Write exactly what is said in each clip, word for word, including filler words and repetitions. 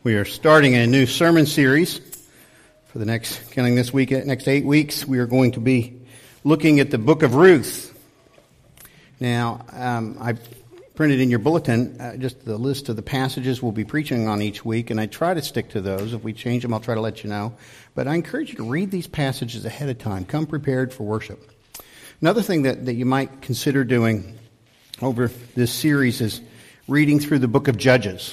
We are starting a new sermon series for the next, counting this week, next eight weeks. We are going to be looking at the book of Ruth. Now, um, I printed in your bulletin uh, just the list of the passages we'll be preaching on each week, and I try to stick to those. If we change them, I'll try to let you know. But I encourage you to read these passages ahead of time. Come prepared for worship. Another thing that, that you might consider doing over this series is reading through the book of Judges.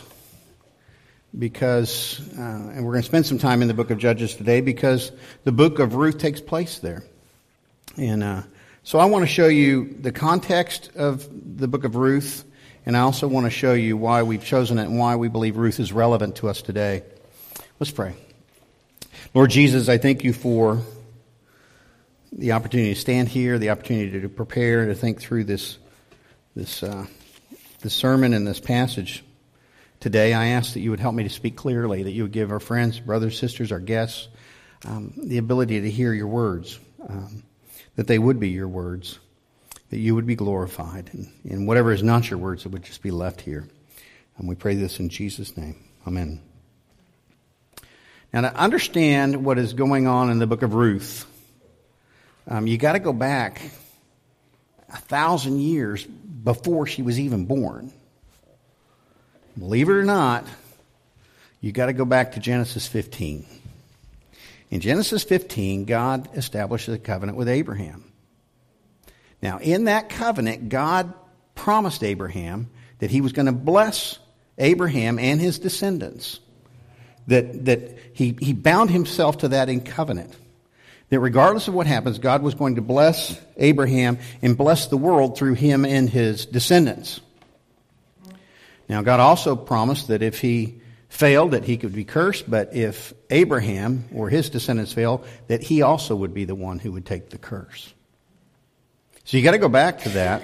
Because, uh, and we're going to spend some time in the book of Judges today because the book of Ruth takes place there. And uh, so I want to show you the context of the book of Ruth, and I also want to show you why we've chosen it and why we believe Ruth is relevant to us today. Let's pray. Lord Jesus, I thank you for the opportunity to stand here, the opportunity to prepare, to think through this, this, uh, this sermon and this passage. Today, I ask that you would help me to speak clearly, that you would give our friends, brothers, sisters, our guests, um, the ability to hear your words, um, that they would be your words, that you would be glorified, and, and whatever is not your words, it would just be left here. And we pray this in Jesus' name. Amen. Now, to understand what is going on in the book of Ruth, um, you got to go back a thousand years before she was even born. Believe it or not, you got to go back to Genesis fifteen. In Genesis fifteen, God establishes a covenant with Abraham. Now, in that covenant, God promised Abraham that he was going to bless Abraham and his descendants. That, that he, he bound himself to that in covenant. That regardless of what happens, God was going to bless Abraham and bless the world through him and his descendants. Now, God also promised that if he failed, that he could be cursed, but if Abraham or his descendants failed, that he also would be the one who would take the curse. So you got to go back to that.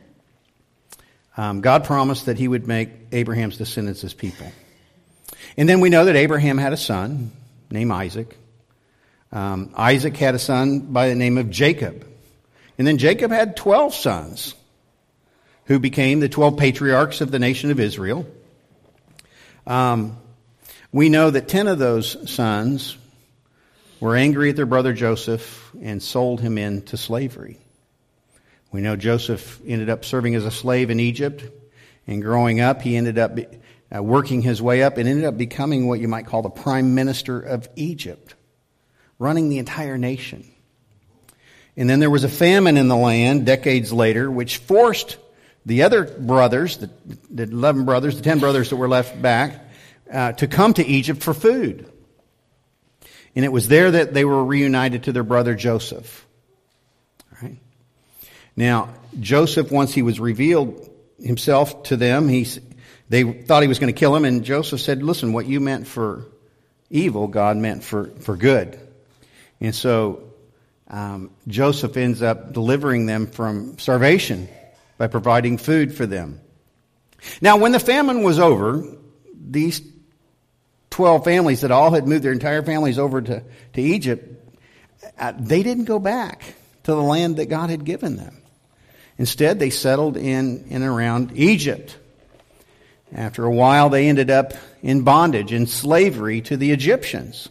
Um, God promised that he would make Abraham's descendants his people. And then we know that Abraham had a son named Isaac. Um, Isaac had a son by the name of Jacob. And then Jacob had twelve sons, who became the twelve patriarchs of the nation of Israel. Um, we know that ten of those sons were angry at their brother Joseph and sold him into slavery. We know Joseph ended up serving as a slave in Egypt, and growing up, he ended up uh, working his way up and ended up becoming what you might call the prime minister of Egypt, running the entire nation. And then there was a famine in the land decades later, which forced the other brothers, the, the eleven brothers, the ten brothers that were left back, uh, to come to Egypt for food. And it was there that they were reunited to their brother Joseph. All right. Now, Joseph, once he was revealed himself to them, he, they thought he was going to kill him, and Joseph said, listen, what you meant for evil, God meant for, for good. And so um, Joseph ends up delivering them from starvation by providing food for them. Now, when the famine was over, these twelve families that all had moved their entire families over to, to Egypt, uh, they didn't go back to the land that God had given them. Instead, they settled in and around Egypt. After a while, they ended up in bondage, in slavery to the Egyptians.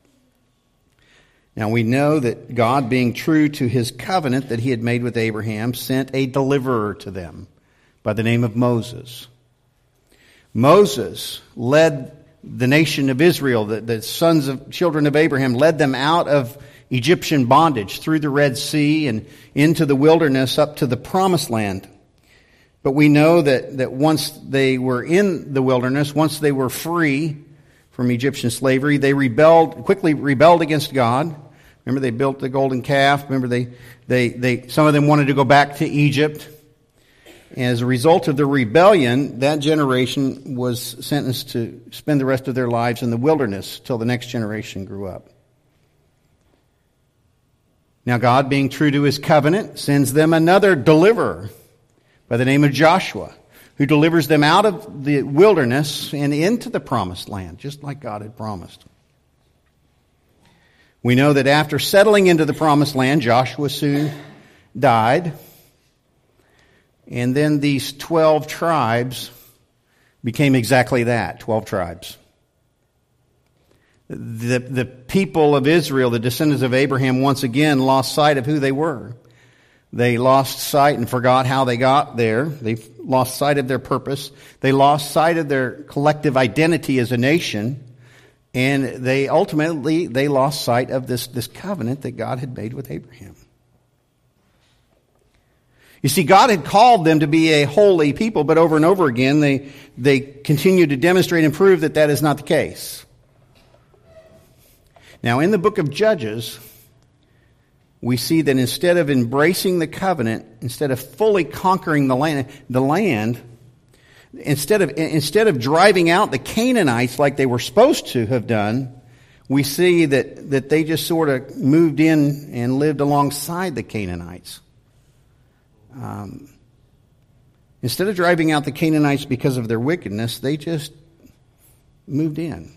Now, we know that God, being true to his covenant that he had made with Abraham, sent a deliverer to them by the name of Moses. Moses led the nation of Israel, the, the sons of children of Abraham, led them out of Egyptian bondage through the Red Sea and into the wilderness up to the Promised Land. But we know that, that once they were in the wilderness, once they were free from Egyptian slavery, they rebelled, quickly rebelled against God. Remember, they built the golden calf. Remember, they, they, they, some of them wanted to go back to Egypt. As a result of the rebellion, that generation was sentenced to spend the rest of their lives in the wilderness till the next generation grew up. Now, God, being true to his covenant, sends them another deliverer by the name of Joshua, who delivers them out of the wilderness and into the promised land, just like God had promised. We know that after settling into the promised land, Joshua soon died. And then these twelve tribes became exactly that, twelve tribes. The, the people of Israel, the descendants of Abraham, once again lost sight of who they were. They lost sight and forgot how they got there. They lost sight of their purpose. They lost sight of their collective identity as a nation. And they ultimately, they lost sight of this, this covenant that God had made with Abraham. You see, God had called them to be a holy people, but over and over again, they, they continued to demonstrate and prove that that is not the case. Now, in the book of Judges, we see that instead of embracing the covenant, instead of fully conquering the land, the land, instead of instead of driving out the Canaanites like they were supposed to have done, we see that, that they just sort of moved in and lived alongside the Canaanites. Um, instead of driving out the Canaanites because of their wickedness, they just moved in.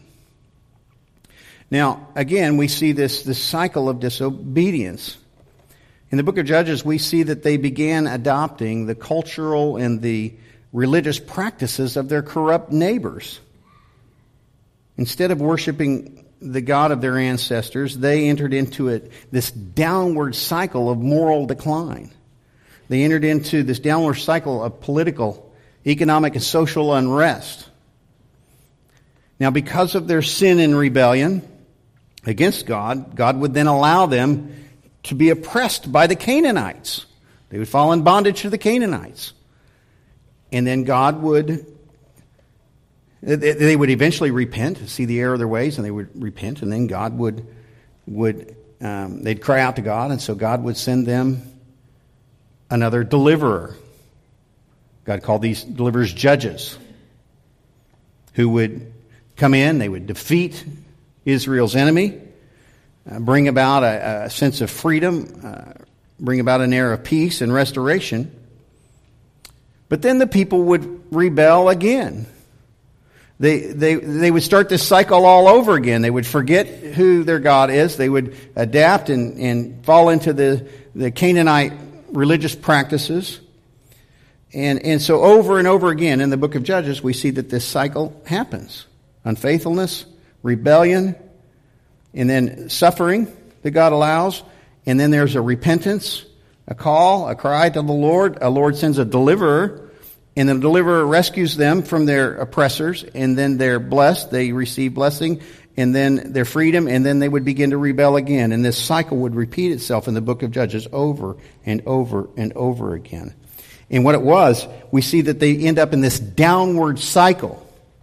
Now, again, we see this, this cycle of disobedience. In the book of Judges, we see that they began adopting the cultural and the religious practices of their corrupt neighbors. Instead of worshiping the God of their ancestors, they entered into it, this downward cycle of moral decline. They entered into this downward cycle of political, economic, and social unrest. Now, because of their sin and rebellion against God, God would then allow them to be oppressed by the Canaanites. They would fall in bondage to the Canaanites. And then God would, they would eventually repent, see the error of their ways, and they would repent, and then God would, would um, they'd cry out to God, and so God would send them another deliverer. God called these deliverers judges, who would come in, they would defeat Israel's enemy, uh, bring about a, a sense of freedom, uh, bring about an era of peace and restoration. But then the people would rebel again. They, they, they would start this cycle all over again. They would forget who their God is. They would adapt and, and fall into the, the Canaanite religious practices. And, and so over and over again in the book of Judges, we see that this cycle happens. Unfaithfulness, rebellion, and then suffering that God allows. And then there's a repentance, a call, a cry to the Lord. A Lord sends a deliverer, and the deliverer rescues them from their oppressors, and then they're blessed. They receive blessing, and then their freedom, and then they would begin to rebel again. And this cycle would repeat itself in the book of Judges over and over and over again. And what it was, we see that they end up in this downward cycle.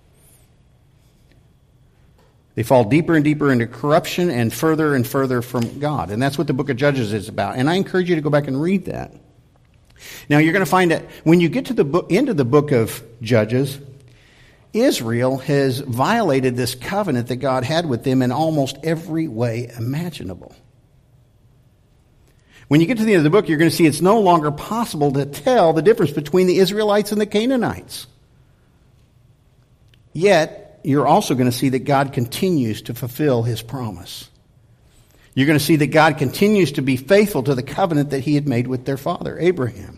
They fall deeper and deeper into corruption and further and further from God. And that's what the book of Judges is about. And I encourage you to go back and read that. Now, you're going to find that when you get to the book, end of the book of Judges, Israel has violated this covenant that God had with them in almost every way imaginable. When you get to the end of the book, you're going to see it's no longer possible to tell the difference between the Israelites and the Canaanites. Yet, you're also going to see that God continues to fulfill His promise. You're going to see that God continues to be faithful to the covenant that He had made with their father, Abraham.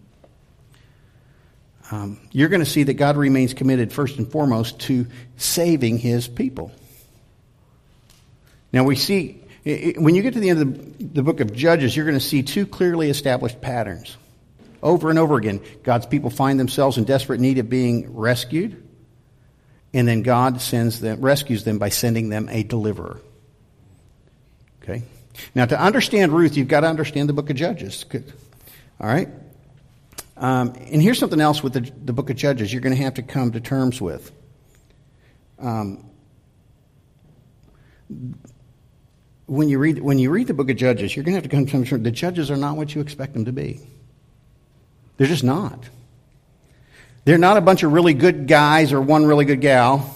Um, you're going to see that God remains committed first and foremost to saving His people. Now we see, when you get to the end of the, the book of Judges, you're going to see two clearly established patterns. Over and over again, God's people find themselves in desperate need of being rescued. And then God sends them, rescues them by sending them a deliverer. Okay? Now, to understand Ruth, you've got to understand the book of Judges. All right? Um, and here's something else with the, the book of Judges you're going to have to come to terms with. Um, when you read when you read the book of Judges, you're going to have to come to terms with the judges are not what you expect them to be. They're just not. They're not a bunch of really good guys or one really good gal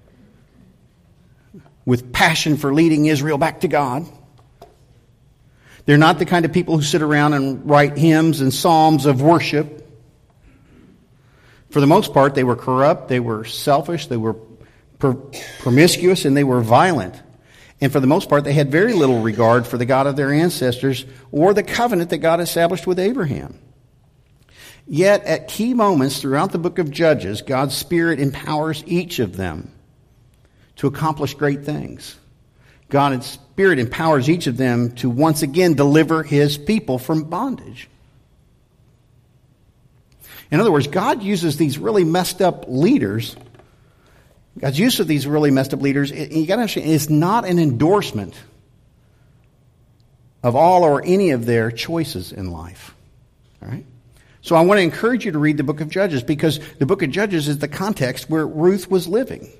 with passion for leading Israel back to God. They're not the kind of people who sit around and write hymns and psalms of worship. For the most part, they were corrupt, they were selfish, they were per- promiscuous, and they were violent. And for the most part, they had very little regard for the God of their ancestors or the covenant that God established with Abraham. Yet, at key moments throughout the book of Judges, God's Spirit empowers each of them to accomplish great things. God in Spirit empowers each of them to once again deliver His people from bondage. In other words, God uses these really messed up leaders. God's use of these really messed up leaders, you got to understand, is not an endorsement of all or any of their choices in life. All right? So I want to encourage you to read the book of Judges, because the book of Judges is the context where Ruth was living.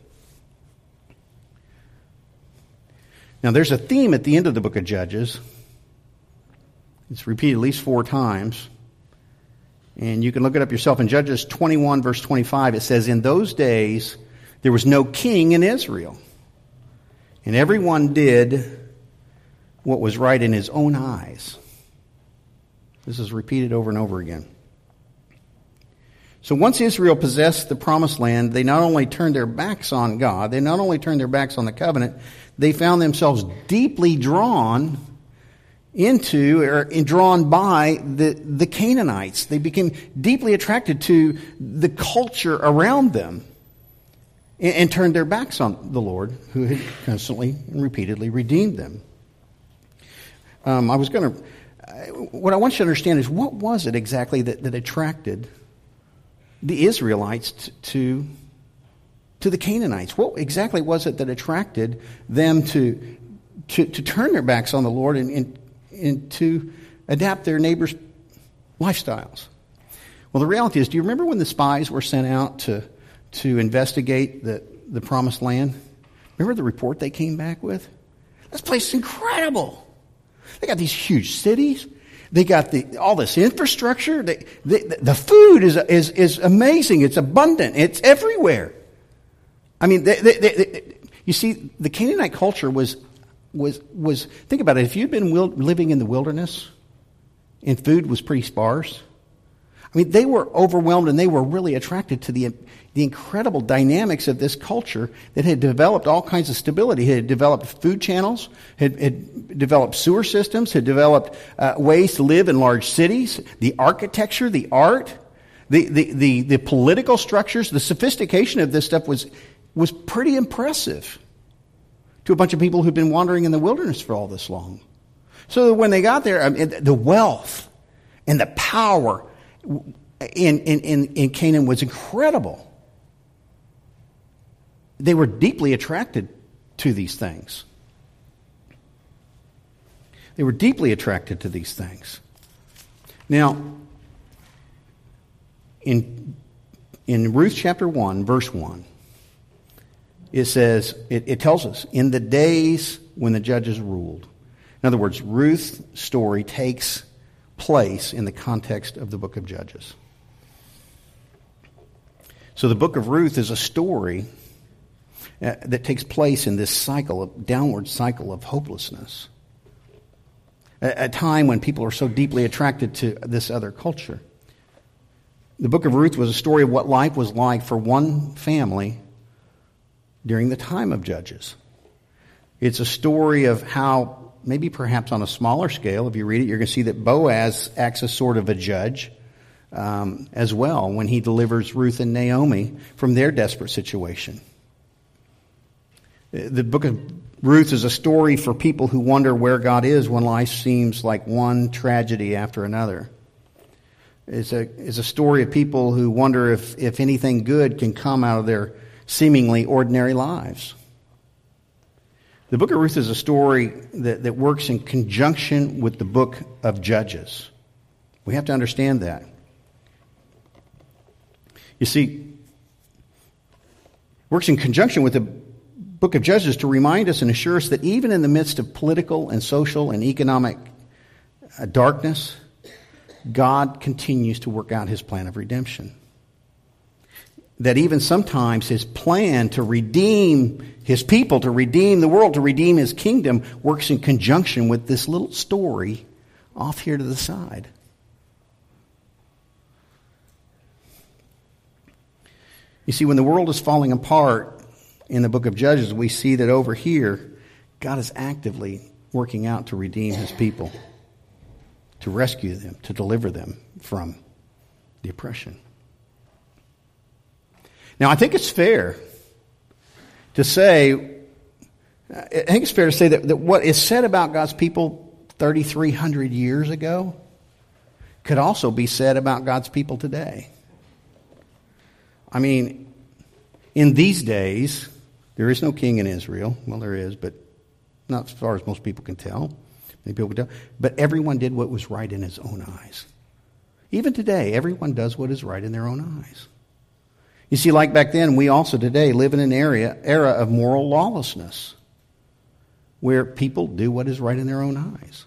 Now, there's a theme at the end of the book of Judges. It's repeated at least four times. And you can look it up yourself. In Judges twenty-one, verse twenty-five, it says, "In those days there was no king in Israel, and everyone did what was right in his own eyes." This is repeated over and over again. So once Israel possessed the promised land, they not only turned their backs on God, they not only turned their backs on the covenant, they found themselves deeply drawn into or drawn by the, the Canaanites. They became deeply attracted to the culture around them and, and turned their backs on the Lord, who had constantly and repeatedly redeemed them. Um, I was going to, what I want you to understand is, what was it exactly that, that attracted the Israelites t- to to the Canaanites? What exactly was it that attracted them to to, to turn their backs on the Lord and, and, and to adapt their neighbors' lifestyles? Well, the reality is, do you remember when the spies were sent out to to investigate the, the promised land? Remember the report they came back with? This place is incredible. They got these huge cities. They got the all this infrastructure. They, the, the food is is is amazing. It's abundant. It's everywhere. I mean, they, they, they, they, you see, the Canaanite culture was was was. Think about it. If you'd been wil- living in the wilderness, and food was pretty sparse, I mean, they were overwhelmed, and they were really attracted to the the incredible dynamics of this culture that had developed all kinds of stability. It had developed food channels, had, had developed sewer systems, had developed uh, ways to live in large cities, the architecture, the art, the, the, the, the political structures, the sophistication of this stuff was, was pretty impressive to a bunch of people who'd been wandering in the wilderness for all this long. So that when they got there, I mean, the wealth and the power in, in, in, in Canaan was incredible. They were deeply attracted to these things. They were deeply attracted to these things. Now, in, in Ruth chapter one, verse one, it says, it, it tells us, in the days when the judges ruled. In other words, Ruth's story takes place in the context of the book of Judges. So the book of Ruth is a story uh, that takes place in this cycle, of downward cycle of hopelessness. A, a time when people are so deeply attracted to this other culture. The book of Ruth was a story of what life was like for one family during the time of Judges. It's a story of how, maybe perhaps on a smaller scale, if you read it, you're going to see that Boaz acts as sort of a judge um, as well when he delivers Ruth and Naomi from their desperate situation. The book of Ruth is a story for people who wonder where God is when life seems like one tragedy after another. It's a, it's a story of people who wonder if, if anything good can come out of their seemingly ordinary lives. The book of Ruth is a story that, that works in conjunction with the book of Judges. We have to understand that. You see, works in conjunction with the book of Judges to remind us and assure us that even in the midst of political and social and economic uh, darkness, God continues to work out His plan of redemption. That even sometimes His plan to redeem His people, to redeem the world, to redeem His kingdom, works in conjunction with this little story off here to the side. You see, when the world is falling apart in the book of Judges, we see that over here, God is actively working out to redeem His people, to rescue them, to deliver them from the oppression. Now, I think it's fair to say, I think it's fair to say that, that what is said about God's people thirty-three hundred years ago could also be said about God's people today. I mean, in these days, there is no king in Israel. Well, there is, but not as far as most people can tell. Many people can tell. But everyone did what was right in his own eyes. Even today, everyone does what is right in their own eyes. You see, like back then, we also today live in an area, era of moral lawlessness, where people do what is right in their own eyes.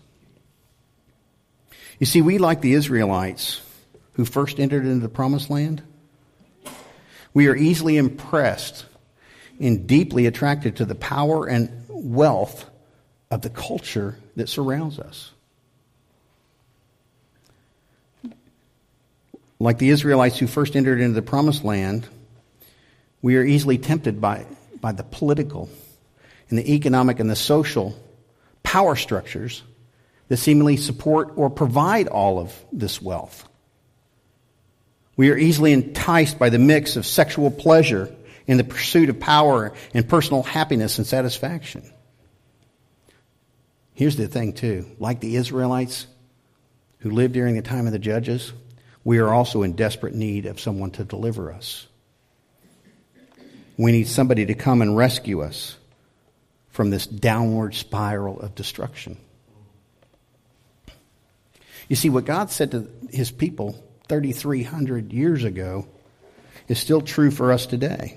You see, we, like the Israelites who first entered into the Promised Land, we are easily impressed and deeply attracted to the power and wealth of the culture that surrounds us. Like the Israelites who first entered into the Promised Land, we are easily tempted by, by the political and the economic and the social power structures that seemingly support or provide all of this wealth. We are easily enticed by the mix of sexual pleasure in the pursuit of power and personal happiness and satisfaction. Here's the thing, too. Like the Israelites who lived during the time of the Judges, we are also in desperate need of someone to deliver us. We need somebody to come and rescue us from this downward spiral of destruction. You see, what God said to his people thirty-three hundred years ago is still true for us today.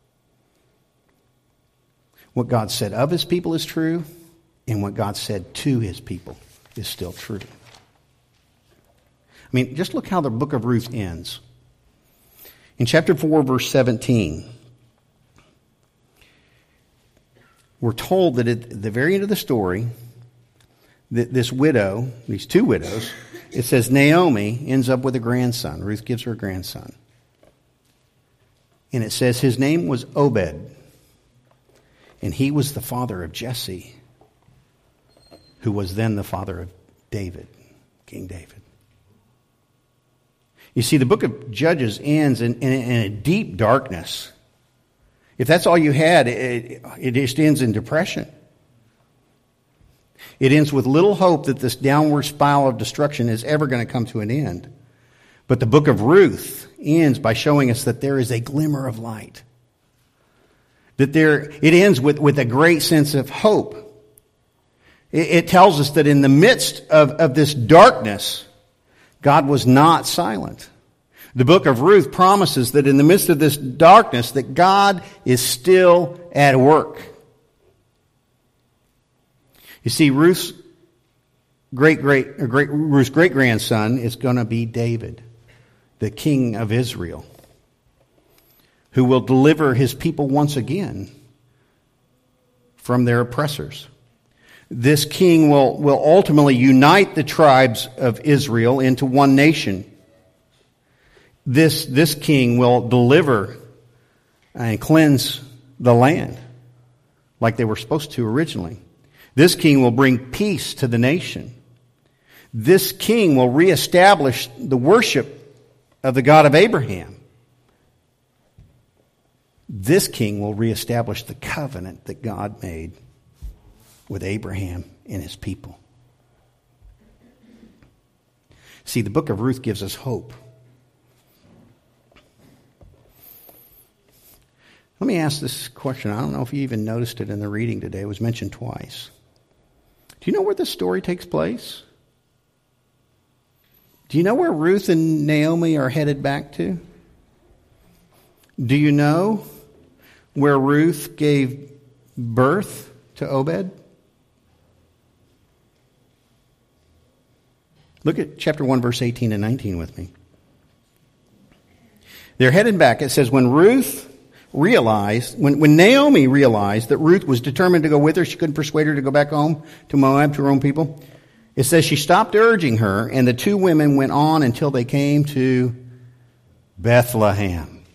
What God said of his people is true, and what God said to his people is still true. I mean, just look how the book of Ruth ends. In chapter four, verse seventeen, we're told that at the very end of the story, that this widow, these two widows, it says Naomi ends up with a grandson. Ruth gives her a grandson. And it says his name was Obed. And he was the father of Jesse, who was then the father of David, King David. You see, the book of Judges ends in, in, in a deep darkness. If that's all you had, it, it just ends in depression. It ends with little hope that this downward spiral of destruction is ever going to come to an end. But the book of Ruth ends by showing us that there is a glimmer of light. That there, it ends with, with a great sense of hope. It, it tells us that in the midst of, of this darkness, God was not silent. The book of Ruth promises that in the midst of this darkness, that God is still at work. You see, Ruth's great great or great Ruth's great grandson is going to be David, the king of Israel, who will deliver his people once again from their oppressors. This king will, will ultimately unite the tribes of Israel into one nation. This, this king will deliver and cleanse the land like they were supposed to originally. This king will bring peace to the nation. This king will reestablish the worship of the God of Abraham. This king will reestablish the covenant that God made with Abraham and his people. See, the book of Ruth gives us hope. Let me ask this question. I don't know if you even noticed it in the reading today. It was mentioned twice. Do you know where this story takes place? Do you know where Ruth and Naomi are headed back to? Do you know where Ruth gave birth to Obed? Look at chapter one, verse eighteen and nineteen with me. They're headed back. It says, when Ruth realized, when, when Naomi realized that Ruth was determined to go with her, she couldn't persuade her to go back home to Moab, to her own people. It says she stopped urging her, and the two women went on until they came to Bethlehem.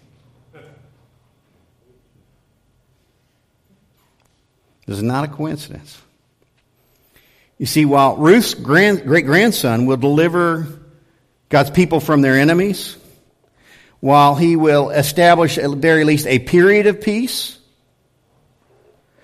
This is not a coincidence. You see, while Ruth's grand, great-grandson will deliver God's people from their enemies, while he will establish at the very least a period of peace,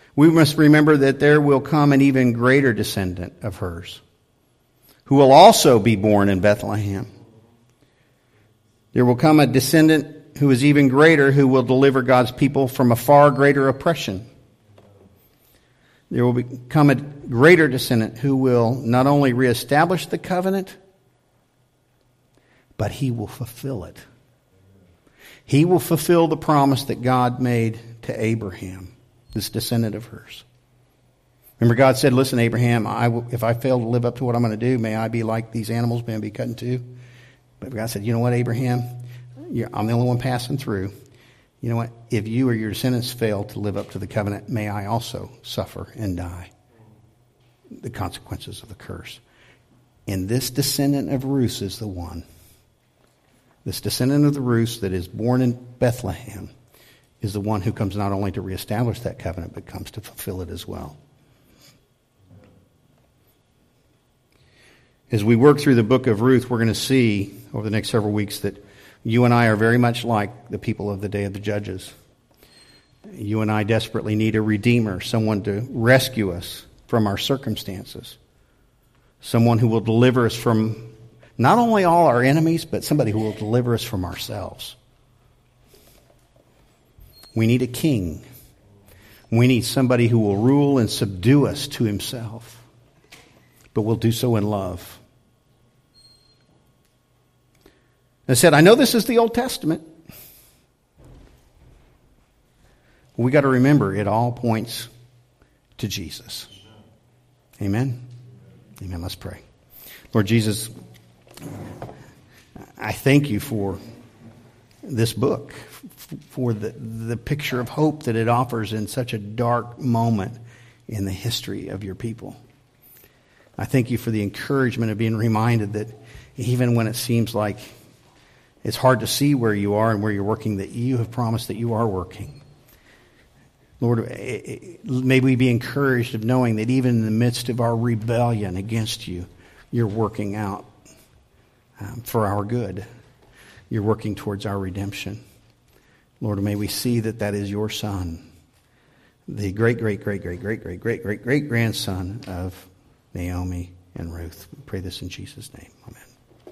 We must remember that there will come an even greater descendant of hers, who will also be born in Bethlehem. There will come a descendant who is even greater, who will deliver God's people from a far greater oppression. There will become a greater descendant who will not only reestablish the covenant, but he will fulfill it. He will fulfill the promise that God made to Abraham, this descendant of hers. Remember, God said, listen, Abraham, I will, if I fail to live up to what I'm going to do, may I be like these animals, may I be cut in two. But God said, you know what, Abraham? You're, I'm the only one passing through. You know what? If you or your descendants fail to live up to the covenant, may I also suffer and die the consequences of the curse. And this descendant of Ruth is the one. This descendant of the Ruth that is born in Bethlehem is the one who comes not only to reestablish that covenant, but comes to fulfill it as well. As we work through the book of Ruth, we're going to see over the next several weeks that you and I are very much like the people of the day of the Judges. You and I desperately need a redeemer, someone to rescue us from our circumstances, someone who will deliver us from not only all our enemies, but somebody who will deliver us from ourselves. We need a king. We need somebody who will rule and subdue us to himself, but will do so in love. I said, I know this is the Old Testament. We got to remember it all points to Jesus. Amen? Amen. Let's pray. Lord Jesus, I thank you for this book, for the, the picture of hope that it offers in such a dark moment in the history of your people. I thank you for the encouragement of being reminded that even when it seems like it's hard to see where you are and where you're working, that you have promised that you are working. Lord, may we be encouraged of knowing that even in the midst of our rebellion against you, you're working out um, for our good. You're working towards our redemption. Lord, may we see that that is your son, the great, great, great, great, great, great, great, great, great grandson of Naomi and Ruth. We pray this in Jesus' name. Amen.